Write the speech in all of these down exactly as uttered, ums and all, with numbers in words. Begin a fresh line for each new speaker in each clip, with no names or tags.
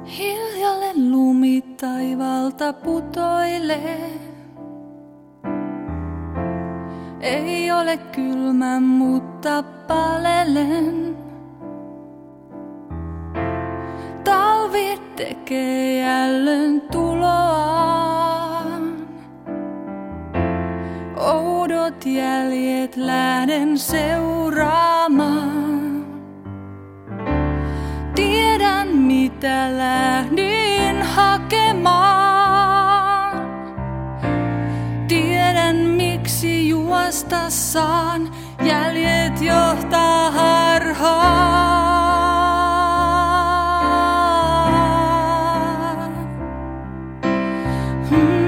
Hiljalleen lumi taivalta putoilee. Ei ole kylmä, mutta palelen. Talvi tekee jälleen tuloaan. Oudot jäljet lähden seuraamaan. Tiedän mitä lähdin hakemaan. Tiedän miksi juosta saan. Jäljet johtaa harhaan. Hmm.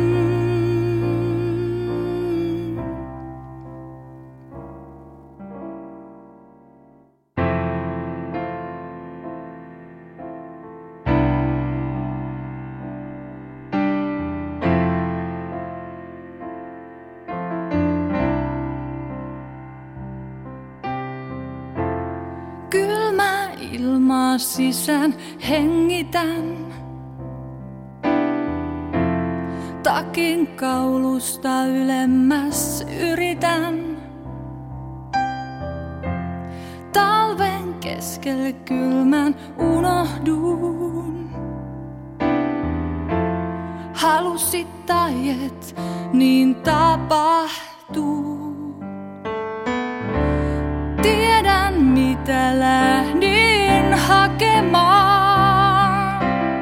Kylmä ilmaa sisään hengitän. Takin kaulusta ylemmäs yritän. Talven keskelle kylmän unohdun. Halusit tai et, niin tapahtuu. Tiedän mitä lähdin hakemaan.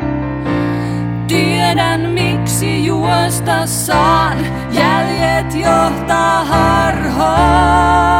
Tiedän miksi juosta saan. Jäljet johtaa harhaan.